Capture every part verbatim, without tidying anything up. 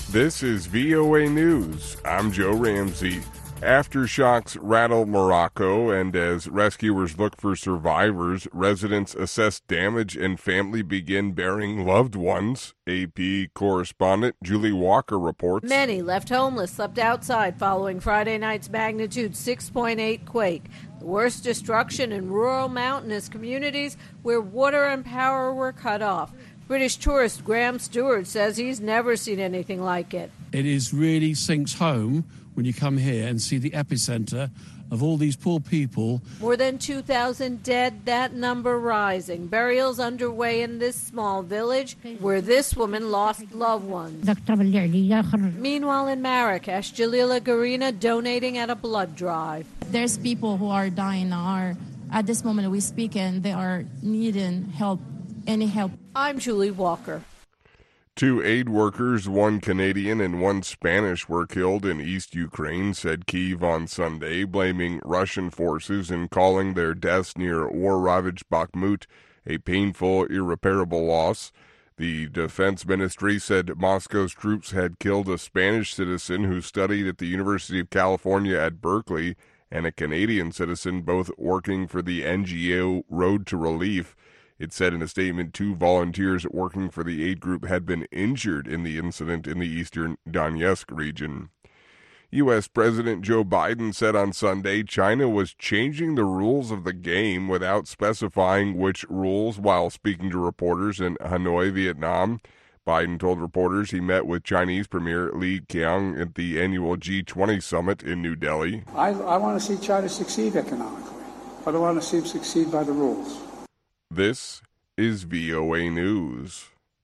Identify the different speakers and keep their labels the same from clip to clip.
Speaker 1: This is V O A News. I'm Joe Ramsey. Aftershocks rattle Morocco, and as rescuers look for survivors, residents assess damage and family begin burying loved ones. A P correspondent Julie Walker reports.
Speaker 2: Many left homeless slept outside following Friday night's magnitude six point eight quake. The worst destruction in rural mountainous communities where water and power were cut off. British tourist Graham Stewart says he's never seen anything like it.
Speaker 3: It is really sinks home when you come here and see the epicenter of all these poor people.
Speaker 2: More than two thousand dead, that number rising. Burials underway in this small village where this woman lost loved ones. Meanwhile in Marrakesh, Jalila Garina donating at a blood drive.
Speaker 4: There's people who are dying now. At this moment we speak and they are needing help, any help.
Speaker 2: I'm Julie Walker.
Speaker 1: Two aid workers, one Canadian and one Spanish, were killed in East Ukraine, said Kyiv on Sunday, blaming Russian forces and calling their deaths near war-ravaged Bakhmut a painful, irreparable loss. The defense ministry said Moscow's troops had killed a Spanish citizen who studied at the University of California at Berkeley and a Canadian citizen, both working for the N G O Road to Relief. It said in a statement two volunteers working for the aid group had been injured in the incident in the eastern Donetsk region. U S. President Joe Biden said on Sunday China was changing the rules of the game without specifying which rules while speaking to reporters in Hanoi, Vietnam. Biden told reporters he met with Chinese Premier Li Qiang at the annual G twenty summit in New Delhi.
Speaker 5: I, I want to see China succeed economically, but I want to see them succeed by the rules.
Speaker 1: This is V O A News.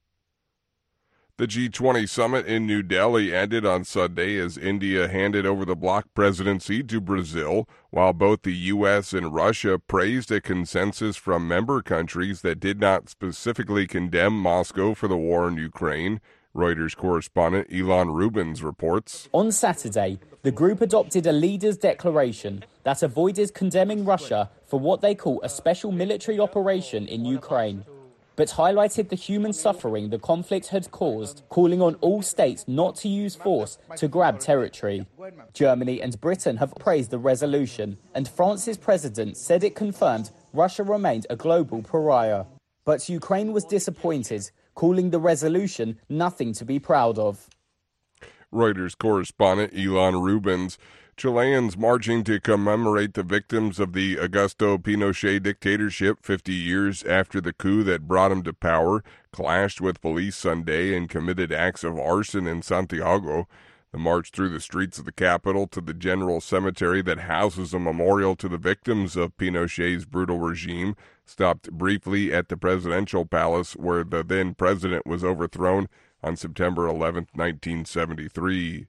Speaker 1: The G twenty summit in New Delhi ended on Sunday as India handed over the bloc presidency to Brazil, while both the U S and Russia praised a consensus from member countries that did not specifically condemn Moscow for the war in Ukraine. Reuters correspondent Elon Rubens reports.
Speaker 6: On Saturday, the group adopted a leaders' declaration that avoided condemning Russia for what they call a special military operation in Ukraine, but highlighted the human suffering the conflict had caused, calling on all states not to use force to grab territory. Germany and Britain have praised the resolution, and France's president said it confirmed Russia remained a global pariah. But Ukraine was disappointed, calling the resolution nothing to be proud of.
Speaker 1: Reuters correspondent Elon Rubens. Chileans marching to commemorate the victims of the Augusto Pinochet dictatorship fifty years after the coup that brought him to power clashed with police Sunday and committed acts of arson in Santiago. The march through the streets of the capital to the general cemetery that houses a memorial to the victims of Pinochet's brutal regime stopped briefly at the presidential palace where the then president was overthrown on September eleventh, nineteen seventy-three.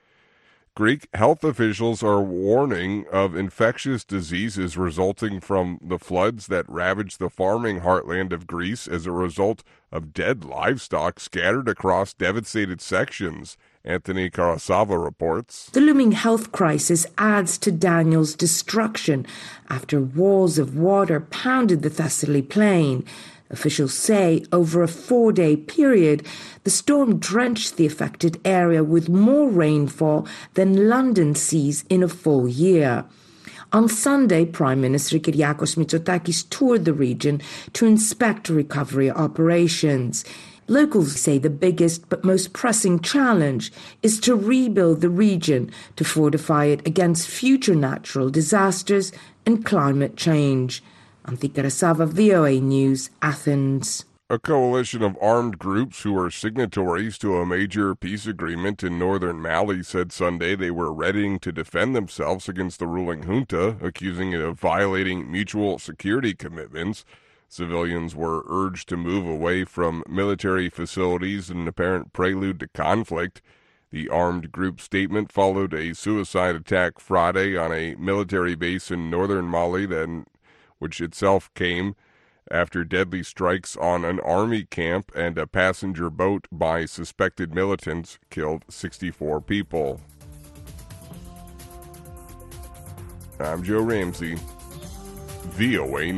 Speaker 1: Greek health officials are warning of infectious diseases resulting from the floods that ravaged the farming heartland of Greece as a result of dead livestock scattered across devastated sections. Anthony Karasava reports.
Speaker 7: The looming health crisis adds to Daniel's destruction after walls of water pounded the Thessaly plain. Officials say over a four-day period, the storm drenched the affected area with more rainfall than London sees in a full year. On Sunday, Prime Minister Kyriakos Mitsotakis toured the region to inspect recovery operations. Locals say the biggest but most pressing challenge is to rebuild the region to fortify it against future natural disasters and climate change. Anthi Karasava, V O A News, Athens.
Speaker 1: A coalition of armed groups who are signatories to a major peace agreement in northern Mali said Sunday they were readying to defend themselves against the ruling junta, accusing it of violating mutual security commitments. Civilians were urged to move away from military facilities in an apparent prelude to conflict. The armed group statement followed a suicide attack Friday on a military base in northern Mali, then, which itself came after deadly strikes on an army camp and a passenger boat by suspected militants killed sixty-four people. I'm Joe Ramsey, V O A News.